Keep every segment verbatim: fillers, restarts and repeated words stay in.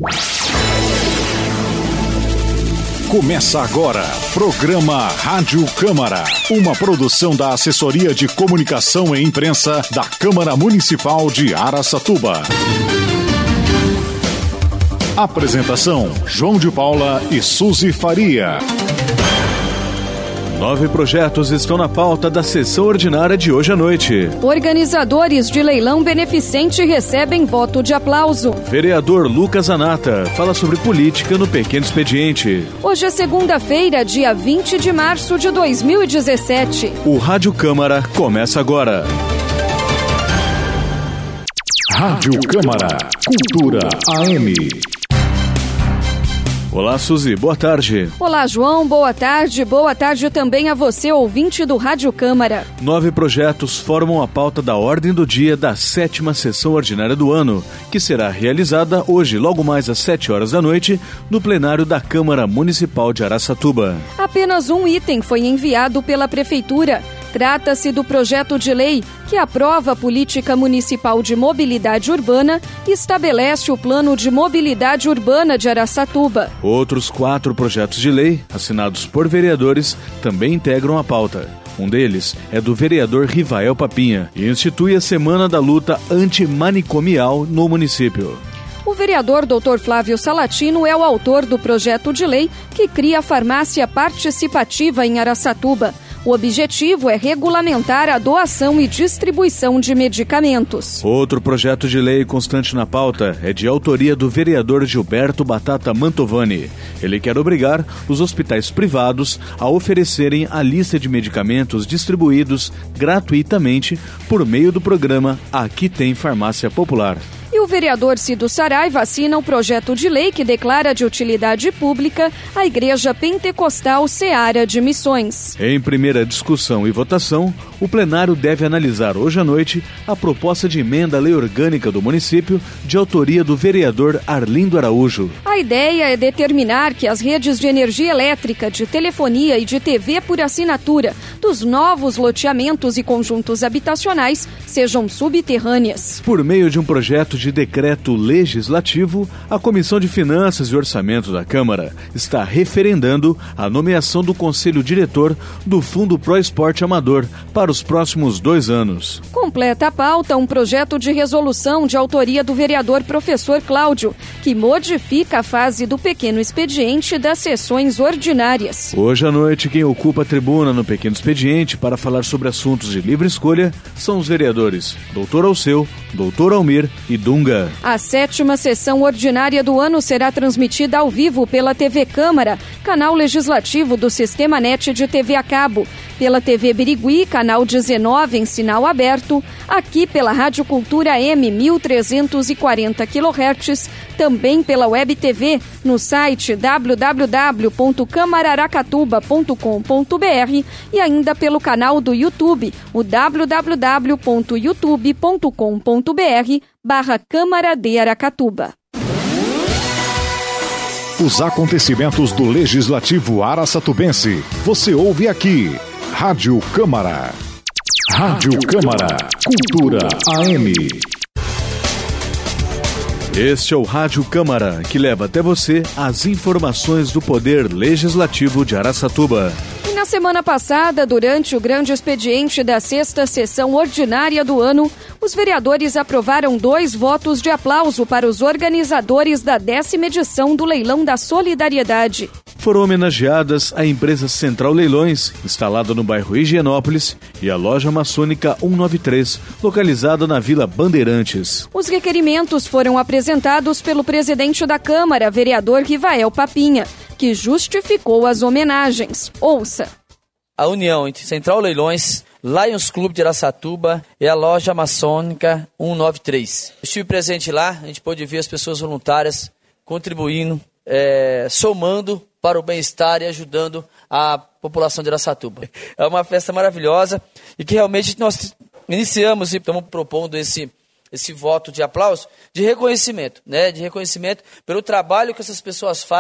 Começa agora, programa Rádio Câmara, uma produção da Assessoria de Comunicação e Imprensa da Câmara Municipal de Araçatuba. Apresentação, João de Paula e Suzy Faria. Nove projetos estão na pauta da sessão ordinária de hoje à noite. Organizadores de leilão beneficente recebem voto de aplauso. Vereador Lucas Zanata fala sobre política no Pequeno Expediente. Hoje é segunda-feira, dia vinte de março de dois mil e dezessete. O Rádio Câmara começa agora. Rádio Câmara, Cultura A M. Olá, Suzy, boa tarde. Olá, João, boa tarde. Boa tarde também a você, ouvinte do Rádio Câmara. Nove projetos formam a pauta da ordem do dia da sétima sessão ordinária do ano, que será realizada hoje, logo mais às sete horas da noite, no plenário da Câmara Municipal de Araçatuba. Apenas um item foi enviado pela Prefeitura. Trata-se do projeto de lei que aprova a Política Municipal de Mobilidade Urbana e estabelece o Plano de Mobilidade Urbana de Araçatuba. Outros quatro projetos de lei, assinados por vereadores, também integram a pauta. Um deles é do vereador Rivael Papinha e institui a Semana da Luta Antimanicomial no município. O vereador doutor Flávio Salatino é o autor do projeto de lei que cria a farmácia participativa em Araçatuba. O objetivo é regulamentar a doação e distribuição de medicamentos. Outro projeto de lei constante na pauta é de autoria do vereador Gilberto Batata Mantovani. Ele quer obrigar os hospitais privados a oferecerem a lista de medicamentos distribuídos gratuitamente por meio do programa Aqui Tem Farmácia Popular. E o vereador Cido Saraiva assina o projeto de lei que declara de utilidade pública a Igreja Pentecostal Seara de Missões. Em primeira discussão e votação, o plenário deve analisar hoje à noite a proposta de emenda à lei orgânica do município de autoria do vereador Arlindo Araújo. A ideia é determinar que as redes de energia elétrica, de telefonia e de T V por assinatura dos novos loteamentos e conjuntos habitacionais sejam subterrâneas. Por meio de um projeto de decreto legislativo, a Comissão de Finanças e Orçamento da Câmara está referendando a nomeação do Conselho Diretor do Fundo Pro Esporte Amador para os próximos dois anos. Completa a pauta um projeto de resolução de autoria do vereador professor Cláudio, que modifica a fase do Pequeno Expediente das sessões ordinárias. Hoje à noite, quem ocupa a tribuna no Pequeno Expediente para falar sobre assuntos de livre escolha são os vereadores doutor Alceu, doutor Almir e Dunga. A sétima sessão ordinária do ano será transmitida ao vivo pela T V Câmara, canal legislativo do Sistema Net de T V a cabo, pela T V Birigui, canal dezenove em sinal aberto, aqui pela Rádio Cultura M mil trezentos e quarenta quilohertz, também pela Web T V, no site w w w ponto câmara aracatuba ponto com ponto b r e ainda pelo canal do YouTube, o w w w ponto youtube ponto com ponto b r barra Câmara de Aracatuba. Os acontecimentos do Legislativo Araçatubense, você ouve aqui. Rádio Câmara. Rádio Câmara, Cultura A M. Este é o Rádio Câmara, que leva até você as informações do Poder Legislativo de Araçatuba. E na semana passada, durante o grande expediente da sexta sessão ordinária do ano, os vereadores aprovaram dois votos de aplauso para os organizadores da décima edição do Leilão da Solidariedade. Foram homenageadas a empresa Central Leilões, instalada no bairro Higienópolis, e a loja maçônica cento e noventa e três, localizada na Vila Bandeirantes. Os requerimentos foram apresentados pelo presidente da Câmara, vereador Rivael Papinha, que justificou as homenagens. Ouça. A união entre Central Leilões, Lions Clube de Araçatuba e a loja maçônica cento e noventa e três. Eu estive presente lá, a gente pôde ver as pessoas voluntárias contribuindo, é, somando para o bem-estar e ajudando a população de Araçatuba. É uma festa maravilhosa e que realmente nós iniciamos e estamos propondo esse, esse voto de aplauso, de reconhecimento, né? De reconhecimento pelo trabalho que essas pessoas fazem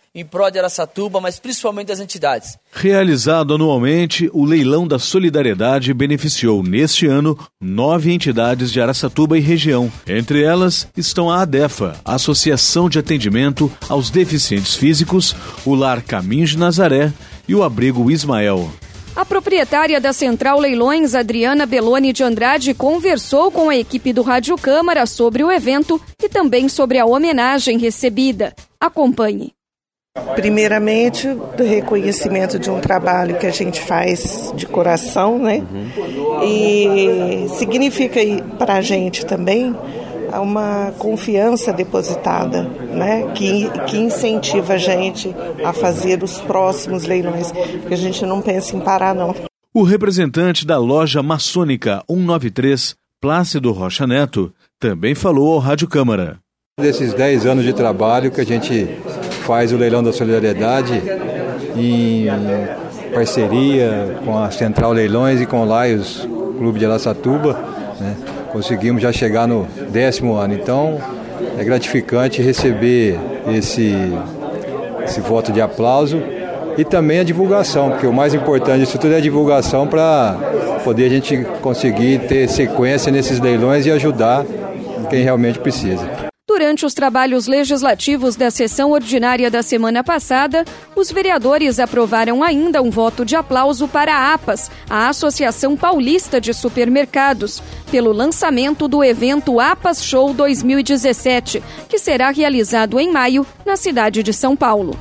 em prol de Araçatuba, mas principalmente das entidades. Realizado anualmente, o Leilão da Solidariedade beneficiou, neste ano, nove entidades de Araçatuba e região. Entre elas estão a ADEFA, Associação de Atendimento aos Deficientes Físicos, o Lar Caminho de Nazaré e o Abrigo Ismael. A proprietária da Central Leilões, Adriana Belloni de Andrade, conversou com a equipe do Rádio Câmara sobre o evento e também sobre a homenagem recebida. Acompanhe. Primeiramente, do reconhecimento de um trabalho que a gente faz de coração, né? Uhum. E significa para a gente também uma confiança depositada, né? Que, que incentiva a gente a fazer os próximos leilões, porque a gente não pensa em parar, não. O representante da loja maçônica cento e noventa e três, Plácido Rocha Neto, também falou ao Rádio Câmara. Desses dez anos de trabalho que a gente faz o Leilão da Solidariedade em parceria com a Central Leilões e com o Lions Clube de Araçatuba, né? Conseguimos já chegar no décimo ano, então é gratificante receber esse, esse voto de aplauso e também a divulgação, porque o mais importante disso tudo é a divulgação para poder a gente conseguir ter sequência nesses leilões e ajudar quem realmente precisa. Durante os trabalhos legislativos da sessão ordinária da semana passada, os vereadores aprovaram ainda um voto de aplauso para a APAS, a Associação Paulista de Supermercados, pelo lançamento do evento APAS Show dois mil e dezessete, que será realizado em maio na cidade de São Paulo.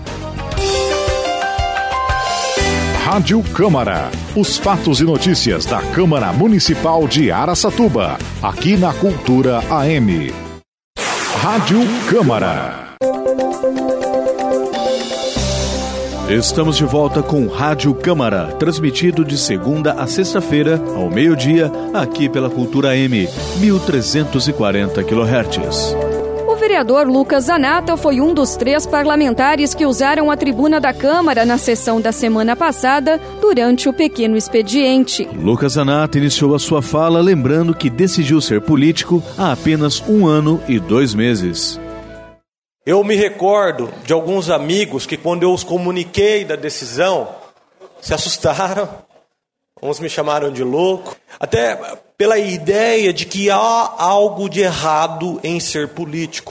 Rádio Câmara. Os fatos e notícias da Câmara Municipal de Araçatuba, aqui na Cultura A M. Rádio Câmara. Estamos de volta com Rádio Câmara, transmitido de segunda a sexta-feira, ao meio-dia, aqui pela Cultura A M, mil trezentos e quarenta quilohertz. O vereador Lucas Zanata foi um dos três parlamentares que usaram a tribuna da Câmara na sessão da semana passada, durante o pequeno expediente. Lucas Zanata iniciou a sua fala lembrando que decidiu ser político há apenas um ano e dois meses. Eu me recordo de alguns amigos que, quando eu os comuniquei da decisão, se assustaram, uns me chamaram de louco, até pela ideia de que há algo de errado em ser político.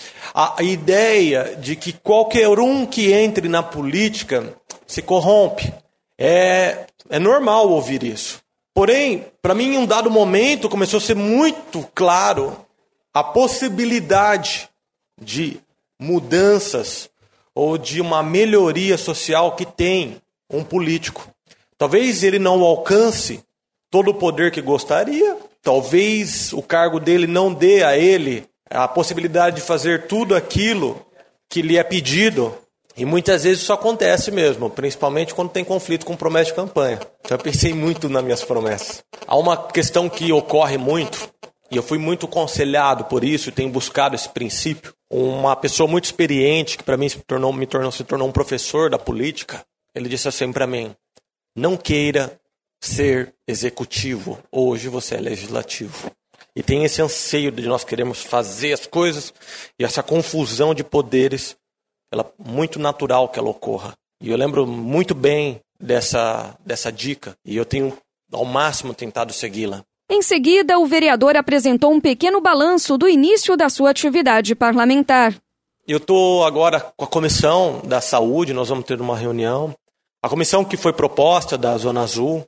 A ideia de que qualquer um que entre na política se corrompe. É, é normal ouvir isso. Porém, para mim, em um dado momento, começou a ser muito claro a possibilidade de mudanças ou de uma melhoria social que tem um político. Talvez ele não alcance todo o poder que gostaria, talvez o cargo dele não dê a ele a possibilidade de fazer tudo aquilo que lhe é pedido, e muitas vezes isso acontece mesmo, principalmente quando tem conflito com promessa de campanha. Então eu pensei muito nas minhas promessas. Há uma questão que ocorre muito, e eu fui muito aconselhado por isso, e tenho buscado esse princípio. Uma pessoa muito experiente, que para mim se tornou, me tornou, se tornou um professor da política, ele disse assim para mim: não queira ser executivo, hoje você é legislativo. E tem esse anseio de nós queremos fazer as coisas, e essa confusão de poderes, ela é muito natural que ela ocorra. E eu lembro muito bem dessa, dessa dica, e eu tenho ao máximo tentado segui-la. Em seguida, o vereador apresentou um pequeno balanço do início da sua atividade parlamentar. Eu estou agora com a Comissão da Saúde, nós vamos ter uma reunião. A comissão que foi proposta da Zona Azul,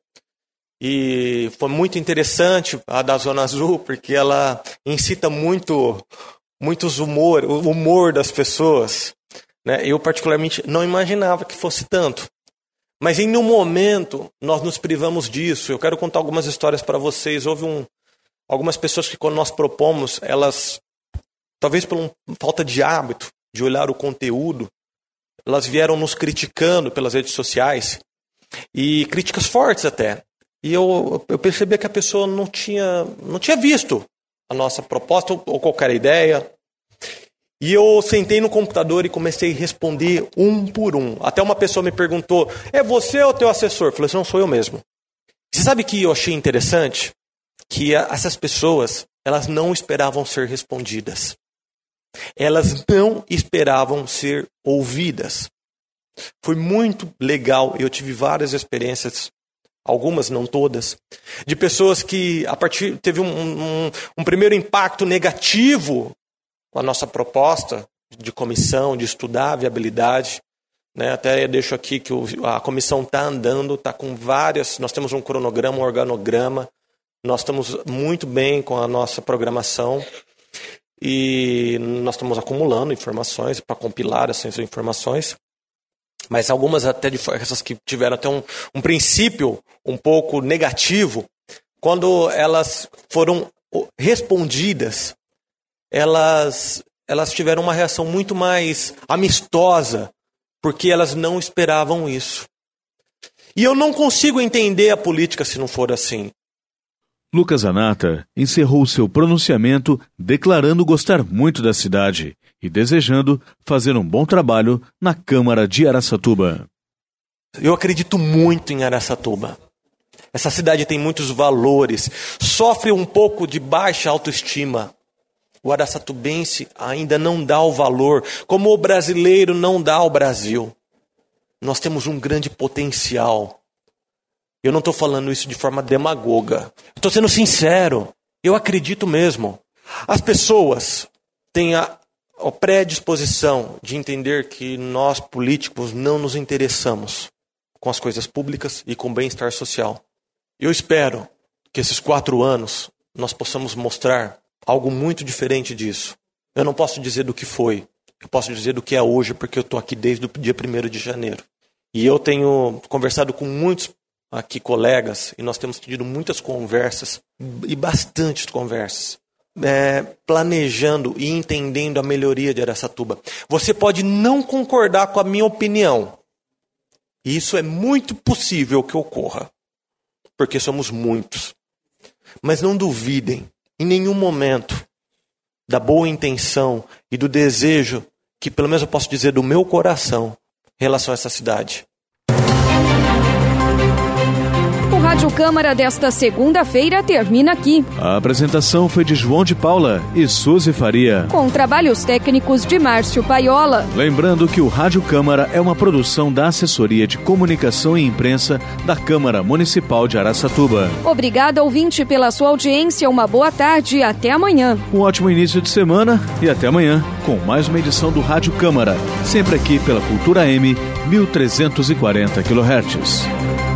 e foi muito interessante a da Zona Azul, porque ela incita muito, muitos humor, o humor das pessoas. Né? Eu, particularmente, não imaginava que fosse tanto. Mas em nenhum momento nós nos privamos disso. Eu quero contar algumas histórias para vocês. Houve um, algumas pessoas que, quando nós propomos, elas, talvez por uma falta de hábito de olhar o conteúdo, elas vieram nos criticando pelas redes sociais, e críticas fortes até. E eu, eu percebi que a pessoa não tinha, não tinha visto a nossa proposta ou, ou qualquer ideia. E eu sentei no computador e comecei a responder um por um. Até uma pessoa me perguntou: é você ou teu assessor? Eu falei assim: não, sou eu mesmo. Você sabe que eu achei interessante? Que essas pessoas, elas não esperavam ser respondidas. Elas não esperavam ser ouvidas. Foi muito legal. Eu tive várias experiências, algumas, não todas, de pessoas que a partir teve um, um, um primeiro impacto negativo com a nossa proposta de comissão, de estudar a viabilidade. Né? Até deixo aqui que o, a comissão está andando, está com várias. Nós temos um cronograma, um organograma. Nós estamos muito bem com a nossa programação e nós estamos acumulando informações para compilar essas informações. Mas algumas até de, essas que tiveram até um, um princípio um pouco negativo, quando elas foram respondidas, elas, elas tiveram uma reação muito mais amistosa, porque elas não esperavam isso. E eu não consigo entender a política se não for assim. Lucas Zanata encerrou seu pronunciamento declarando gostar muito da cidade e desejando fazer um bom trabalho na Câmara de Araçatuba. Eu acredito muito em Araçatuba. Essa cidade tem muitos valores, sofre um pouco de baixa autoestima. O araçatubense ainda não dá o valor, como o brasileiro não dá ao Brasil. Nós temos um grande potencial. Eu não estou falando isso de forma demagoga. Estou sendo sincero. Eu acredito mesmo. As pessoas têm a, a predisposição de entender que nós, políticos, não nos interessamos com as coisas públicas e com o bem-estar social. Eu espero que esses quatro anos nós possamos mostrar algo muito diferente disso. Eu não posso dizer do que foi. Eu posso dizer do que é hoje, porque eu estou aqui desde o dia primeiro de janeiro. E eu tenho conversado com muitos aqui colegas, e nós temos tido muitas conversas, e bastantes conversas, é, planejando e entendendo a melhoria de Araçatuba. Você pode não concordar com a minha opinião, e isso é muito possível que ocorra, porque somos muitos. Mas não duvidem, em nenhum momento, da boa intenção e do desejo, que pelo menos eu posso dizer do meu coração, em relação a essa cidade. O Rádio Câmara desta segunda-feira termina aqui. A apresentação foi de João de Paula e Suzy Faria, com trabalhos técnicos de Márcio Paiola. Lembrando que o Rádio Câmara é uma produção da Assessoria de Comunicação e Imprensa da Câmara Municipal de Araçatuba. Obrigada, ouvinte, pela sua audiência. Uma boa tarde e até amanhã. Um ótimo início de semana e até amanhã com mais uma edição do Rádio Câmara, sempre aqui pela Cultura A M mil trezentos e quarenta quilohertz.